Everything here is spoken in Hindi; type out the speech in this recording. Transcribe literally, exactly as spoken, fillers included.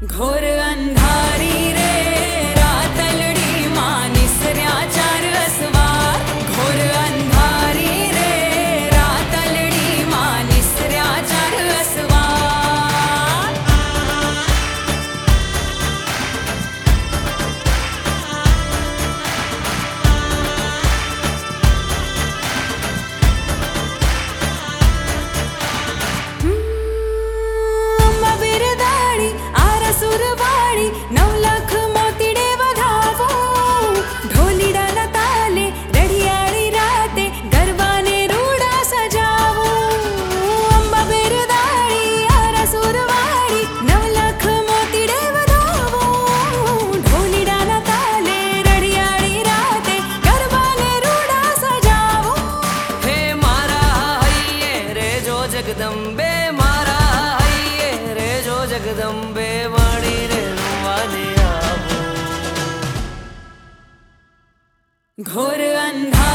घोर अंधारी रे रातलड़ी मानिसऱ्या चार असवार। घोर अंधारी रे रातलड़ी मानिसऱ्या चार असवार। अंबा बिरदाड़ी सुरवाड़ी नवलख मोतीडे वघावो। ढोलीडाना ताले रढियाळी राते गरबाने रूडा सजावो। अंबा बिरदाड़ी आरा सुरवाड़ी नवलख मोतीडे वघावो। ढोलीडाना ताले रढियाळी राते गरबाने रूडा सजावो। हे मारा हैये रे जो जगदंबे, मारा हैये रे जो जगदंबे, घोर अंधा